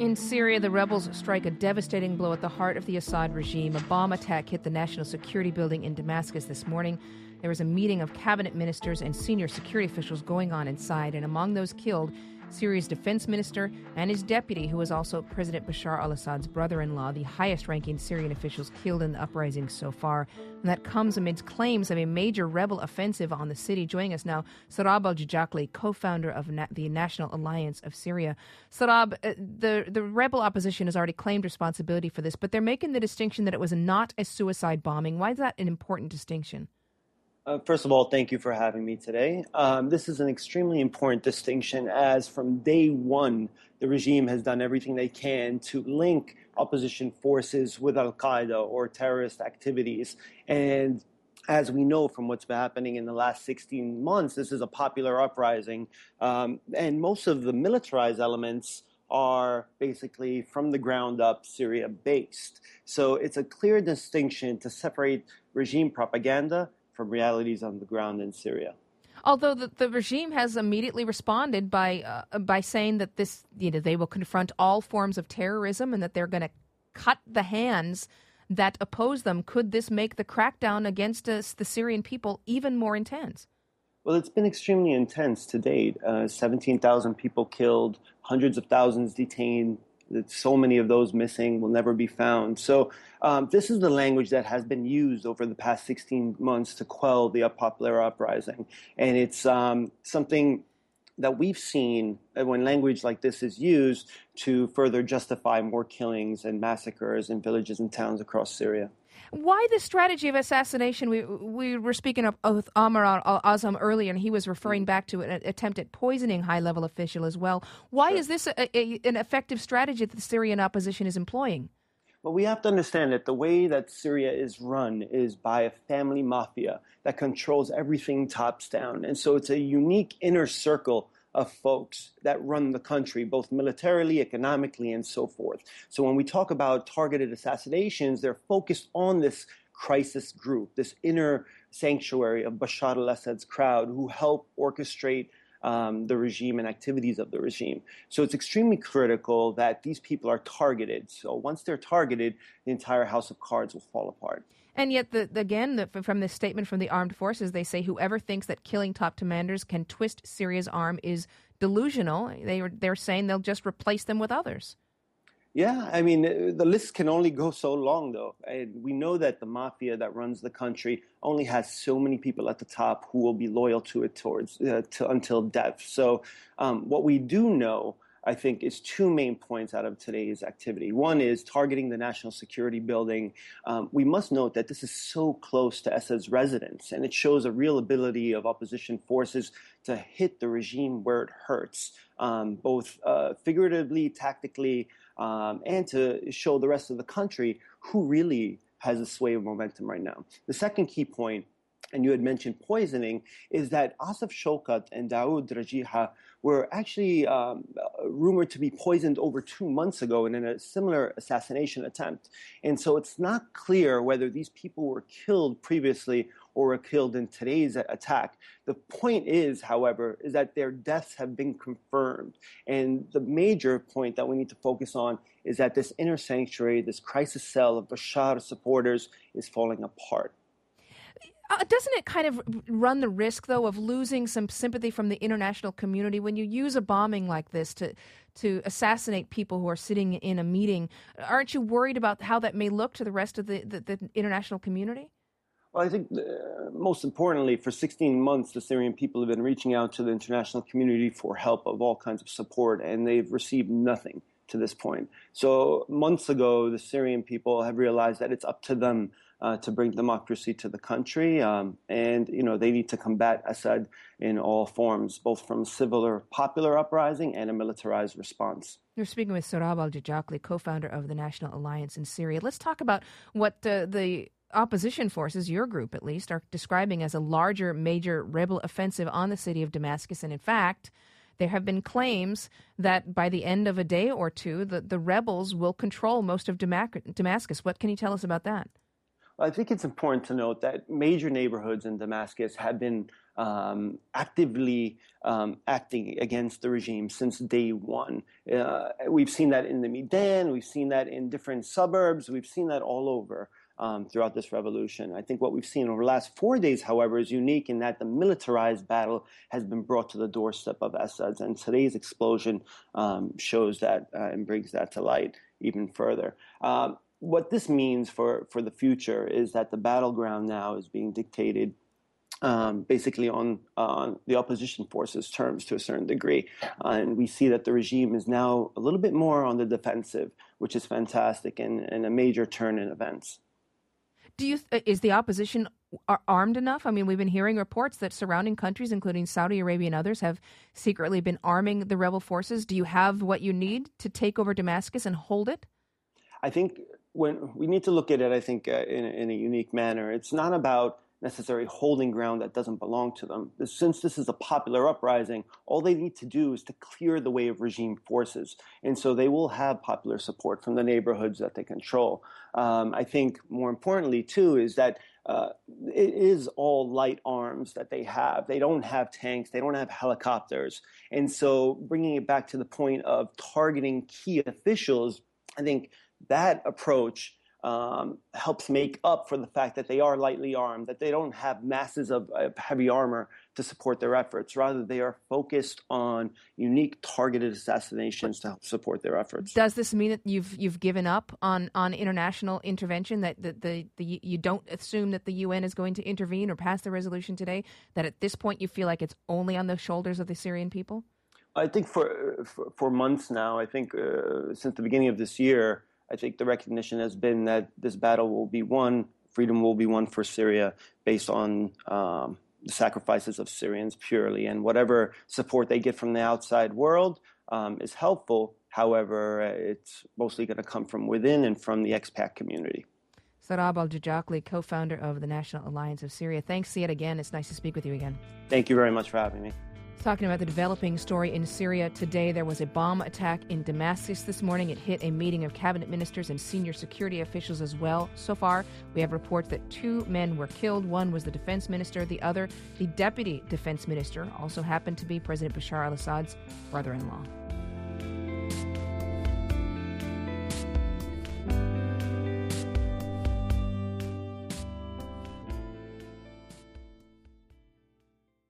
In Syria, the rebels strike a devastating blow at the heart of the Assad regime. A bomb attack hit the National Security Building in Damascus this morning. There was a meeting of cabinet ministers and senior security officials going on inside, and among those killed, Syria's defense minister and his deputy, who was also President Bashar al-Assad's brother-in-law, the highest-ranking Syrian officials killed in the uprising so far. And that comes amidst claims of a major rebel offensive on the city. Joining us now, Sohrab Al-Jijakli, co-founder of the National Alliance of Syria. Sohrab, the rebel opposition has already claimed responsibility for this, but they're making the distinction that it was not a suicide bombing. Why is that an important distinction? First of all, thank you for having me today. This is an extremely important distinction, as from day one, the regime has done everything they can to link opposition forces with al-Qaeda or terrorist activities. And as we know from what's been happening in the last 16 months, this is a popular uprising. And most of the militarized elements are basically from the ground up Syria based. So it's a clear distinction to separate regime propaganda from realities on the ground in Syria. Although the regime has immediately responded by saying that this, they will confront all forms of terrorism and that they're going to cut the hands that oppose them. Could this make the crackdown against the Syrian people even more intense? Well, it's been extremely intense to date. 17,000 people killed, hundreds of thousands detained. So many of those missing will never be found. So this is the language that has been used over the past 16 months to quell the popular uprising. And it's something that we've seen when language like this is used to further justify more killings and massacres in villages and towns across Syria. Why the strategy of assassination? We were speaking of Amr al-Azam earlier, and he was referring back to an attempt at poisoning high-level official as well. Why is this an effective strategy that the Syrian opposition is employing? Well, we have to understand that the way that Syria is run is by a family mafia that controls everything tops down. And so it's a unique inner circle of folks that run the country, both militarily, economically, and so forth. So when we talk about targeted assassinations, they're focused on this crisis group, this inner sanctuary of Bashar al-Assad's crowd who help orchestrate the regime and activities of the regime. So it's extremely critical that these people are targeted. So once they're targeted, the entire house of cards will fall apart. And yet, from this statement from the armed forces, they say whoever thinks that killing top commanders can twist Syria's arm is delusional. They're saying they'll just replace them with others. Yeah, I mean, the list can only go so long, though. And we know that the mafia that runs the country only has so many people at the top who will be loyal to it until death. So what we do know, I think, is two main points out of today's activity. One is targeting the National Security Building. We must note that this is so close to Assad's residence, and it shows a real ability of opposition forces to hit the regime where it hurts, both figuratively, tactically, and to show the rest of the country who really has a sway of momentum right now. The second key point, and you had mentioned poisoning, is that Asaf Shaukat and Daoud Rajiha were actually rumored to be poisoned over 2 months ago in a similar assassination attempt. And so it's not clear whether these people were killed previously or were killed in today's attack. The point is, however, is that their deaths have been confirmed. And the major point that we need to focus on is that this inner sanctuary, this crisis cell of Bashar supporters is falling apart. Doesn't it kind of run the risk, though, of losing some sympathy from the international community when you use a bombing like this to assassinate people who are sitting in a meeting? Aren't you worried about how that may look to the rest of the international community? Well, I think most importantly, for 16 months, the Syrian people have been reaching out to the international community for help of all kinds of support, and they've received nothing to this point. So months ago, the Syrian people have realized that it's up to them to bring democracy to the country, and they need to combat Assad in all forms, both from civil or popular uprising and a militarized response. You're speaking with Sohrab Al-Jijakli, co-founder of the National Alliance in Syria. Let's talk about what the opposition forces, your group at least, are describing as a larger, major rebel offensive on the city of Damascus. And in fact, there have been claims that by the end of a day or two, the rebels will control most of Damascus. What can you tell us about that? I think it's important to note that major neighborhoods in Damascus have been actively acting against the regime since day one. We've seen that in the Midan, we've seen that in different suburbs, we've seen that all over throughout this revolution. I think what we've seen over the last 4 days, however, is unique in that the militarized battle has been brought to the doorstep of Assad's, and today's explosion shows that and brings that to light even further. What this means for the future is that the battleground now is being dictated basically on the opposition forces' terms to a certain degree. And we see that the regime is now a little bit more on the defensive, which is fantastic and a major turn in events. Is the opposition armed enough? I mean, we've been hearing reports that surrounding countries, including Saudi Arabia and others, have secretly been arming the rebel forces. Do you have what you need to take over Damascus and hold it? I think when we need to look at it, I think in a unique manner. It's not about necessarily holding ground that doesn't belong to them. Since this is a popular uprising, all they need to do is to clear the way of regime forces. And so they will have popular support from the neighborhoods that they control. I think more importantly, too, is that it is all light arms that they have. They don't have tanks. They don't have helicopters. And so bringing it back to the point of targeting key officials, I think that approach helps make up for the fact that they are lightly armed, that they don't have masses of heavy armor to support their efforts. Rather, they are focused on unique targeted assassinations to help support their efforts. Does this mean that you've given up on international intervention, that you don't assume that the UN is going to intervene or pass the resolution today, that at this point you feel like it's only on the shoulders of the Syrian people? I think for months now, I think since the beginning of this year, I think the recognition has been that this battle will be won, freedom will be won for Syria based on the sacrifices of Syrians purely. And whatever support they get from the outside world is helpful. However, it's mostly going to come from within and from the expat community. Saurabh Al-Jajaqli, co-founder of the National Alliance of Syria. Thanks yet again. It's nice to speak with you again. Thank you very much for having me. Talking about the developing story in Syria today, there was a bomb attack in Damascus this morning. It hit a meeting of cabinet ministers and senior security officials as well. So far, we have reports that 2 men were killed. One was the defense minister. The other, the deputy defense minister, also happened to be President Bashar al-Assad's brother-in-law.